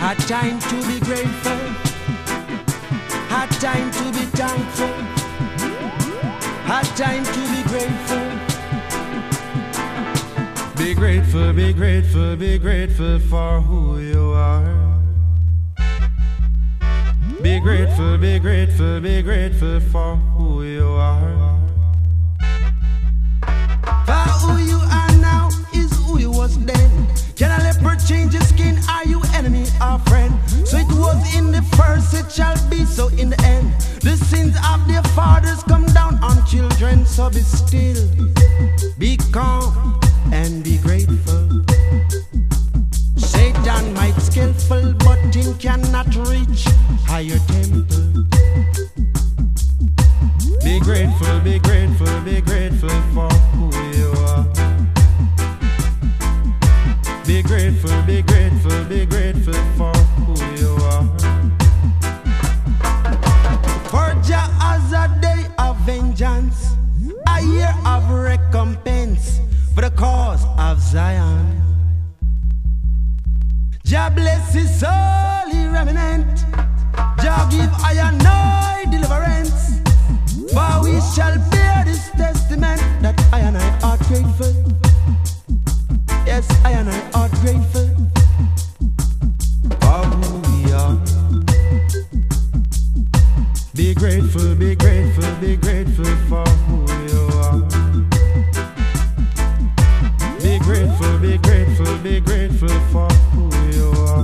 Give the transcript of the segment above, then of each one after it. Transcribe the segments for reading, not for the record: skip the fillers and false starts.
Hard time to be grateful, hard time to be thankful, hard time to be grateful. Be grateful, be grateful, be grateful for who you are. Be grateful, be grateful, be grateful for who you are. For who you are now is who you was then. Can a leopard change your skin? Are you enemy or friend? So it was in the first, it shall be so in the end. The sins of their fathers come down on children. So be still, be calm, and be grateful. Satan might skillful, but him cannot reach higher temple. Be grateful, be grateful, be grateful for who you are. Be grateful, be grateful, be grateful for who you are. For Jah has a day of vengeance, a year of recompense for the cause of Zion. Jah bless his holy remnant. Jah give I and I deliverance. For we shall bear this testament that I and I are grateful. Yes, I and I are grateful for who we are. Be grateful, be grateful, be grateful for who you are. Be grateful, be grateful, be grateful for who you are.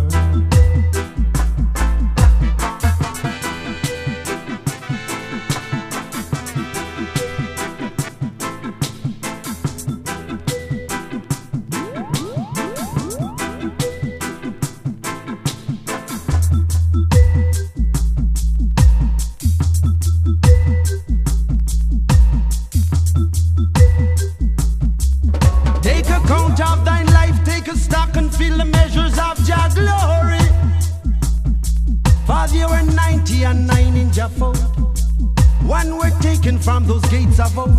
Take account of thine life, take a stock and feel the measures of Jah glory. For there were 90 and 9 in Jah fold. One were taken from those gates of old.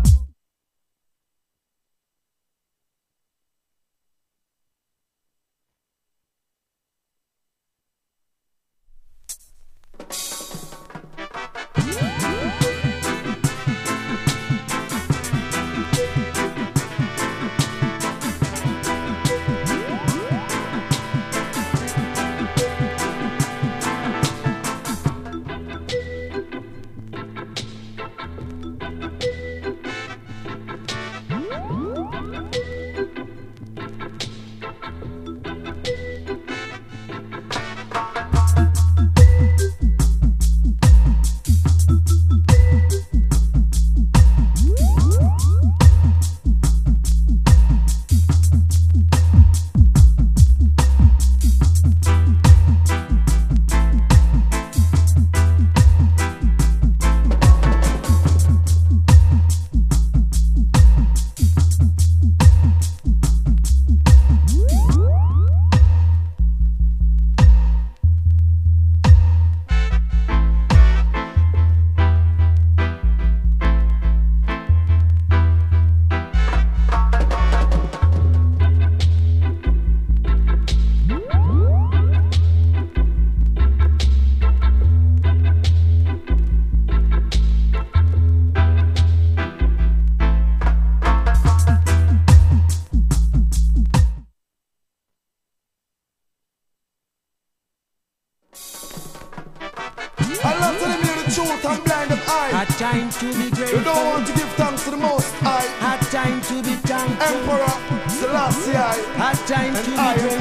Hard time to be grateful. You don't want to give thanks to the Most High. Hard time to be thankful. Emperor Selassie I. Hard time to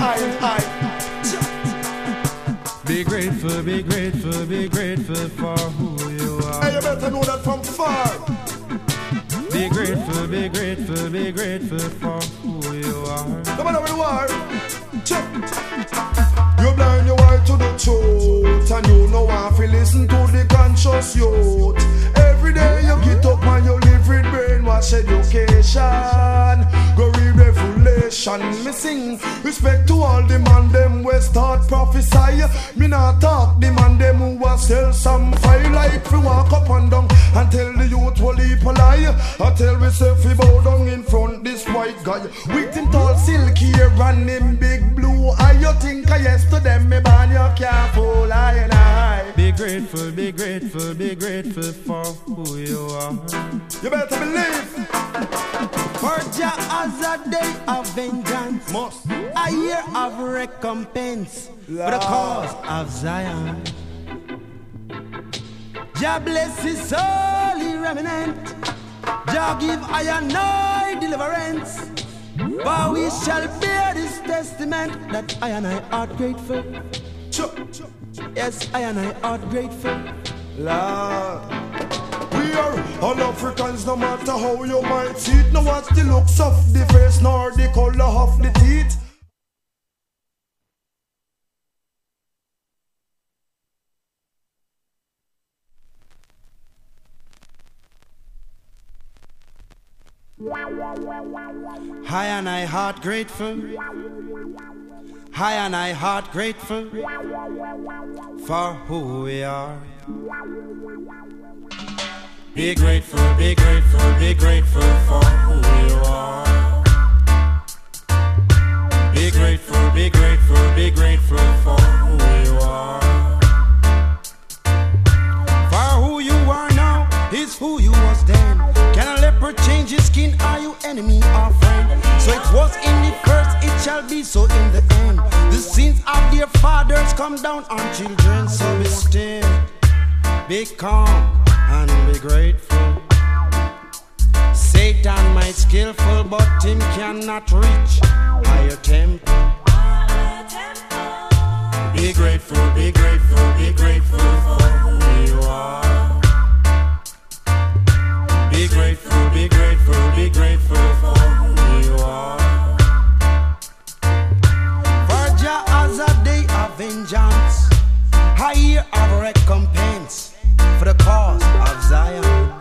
be grateful. Be grateful, be grateful for who you are. Hey, you better know that from far. Be grateful, be grateful, be grateful for who you are. No matter where you are, check. You blind your eye to the truth, and you know how to listen to the conscious youth. Every day you get up and you live with brainwash education. Go read Revelation. generation me sing. Respect to all the man them we start prophesy. Me not talk the man them who a sell some fire. Like we walk up and down and tell the youth will leap a lie. I tell we say we bow down in front this white guy with him tall silky hair and him big blue eye. You think I yes to them me ban you can't fool I and I. Be grateful, be grateful, be grateful for who you are. You better believe. For Jah has a day of vengeance, Must. a year of recompense for the cause of Zion. Jah bless his holy remnant. Jah give I and I deliverance. For we shall bear this testament that I and I are grateful. Yes, I and I are grateful. Lord, we are all Africans, no matter how you might see it. No what's the looks of the face nor the color of the teeth. I and I heart grateful. I and I heart grateful for who we are. Be grateful, be grateful, be grateful for who you are. Be grateful, be grateful, be grateful for who you are. For who you are now is who you was then. Can a leopard change his skin? Are you enemy or friend? So it was in the first, it shall be so in the end. The sins of their fathers come down on children. So be still, be calm, and be grateful. Satan might skillful, but him cannot reach higher temple. Be grateful, be grateful, be grateful for who you are. Be grateful, be grateful, be grateful for who you are. For Jah has a day of vengeance, a year of recompense for the cause of Zion.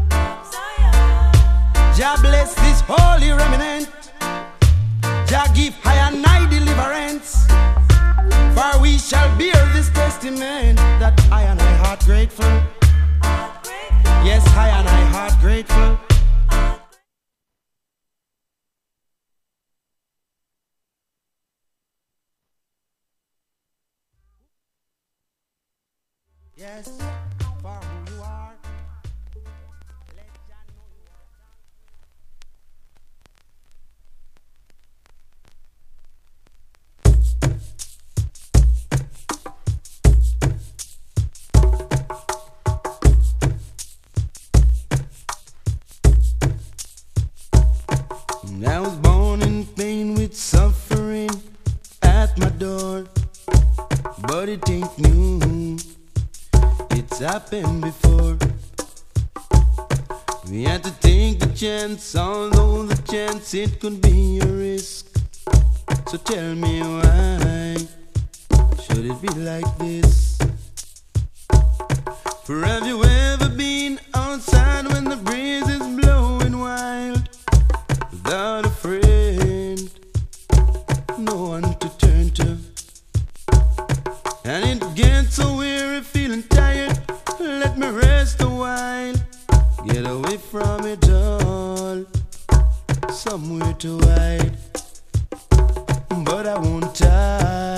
Jah bless this holy remnant. Jah give high and high deliverance. For we shall bear this testament that I and I heart grateful. Yes, I and I heart grateful. Yes, for who you are. Let Jah know you are. I was born in pain with suffering at my door, but it ain't new. It's happened before. We had to take the chance, although the chance it could be a risk. So tell me why should it be like this? For have you ever been outside when the breeze is blowing wild, without a friend, no one to turn to? And it gets so weary, feeling tired. Let me rest a while, get away from it all, somewhere to hide. But I won't die.